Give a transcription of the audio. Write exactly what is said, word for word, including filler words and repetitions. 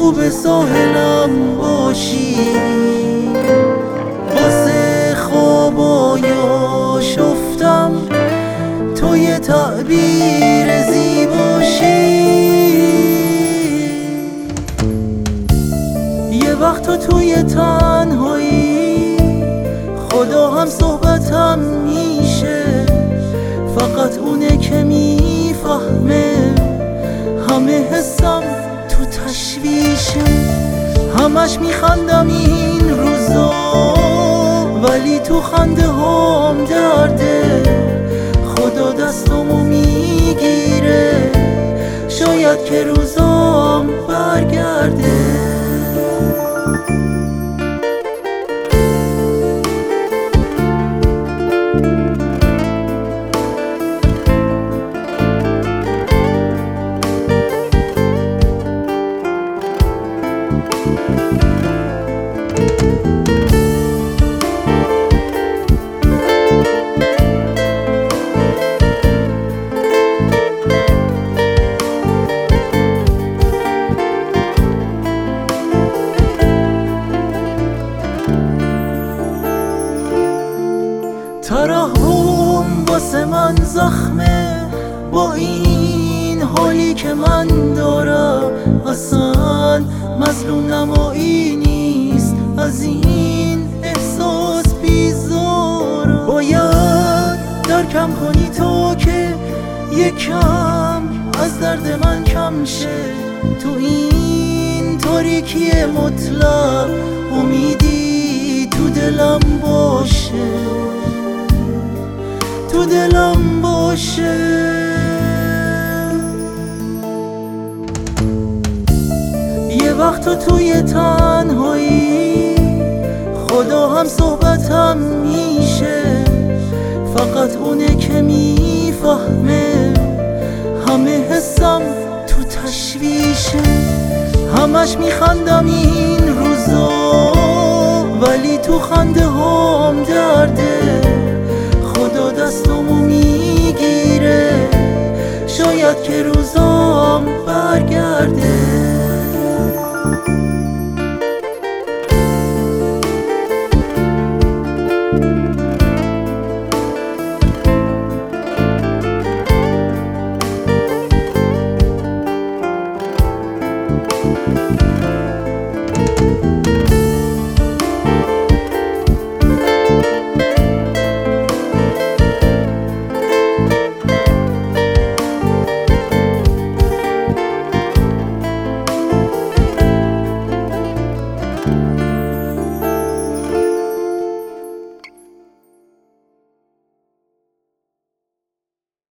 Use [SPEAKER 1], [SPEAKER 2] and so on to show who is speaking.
[SPEAKER 1] چوب ساحلم باشی، واسه خوابایا شفتم تو یه تعبیر زیباشی. یه وقت تو توی تنهایی خدا هم صحبتم میشه، فقط اونه که میفهمه همه حسم تو تشویشه. همش میخندم این روزا ولی تو خنده هام درده، خدا دستمو میگیره شاید که روزام برگرده. ترحم واسه من زخمه با این حالی که من دارم، اصلا مظلوم نمایی نیست از این احساس بیزارم. باید درکم کنی تا که یکم از درد من کم شه، تو این تاریکی مطلق امیدی تو دلم باشه، تو دلم باشه. یه وقت تو توی تنهایی خدا هم صحبتم میشه، فقط اونه که میفهمه همه حسم تو تشویشه. همش میخندم این روزا ولی تو خنده هام درده، خدا دستمو میگیره شاید که روزام برگرده.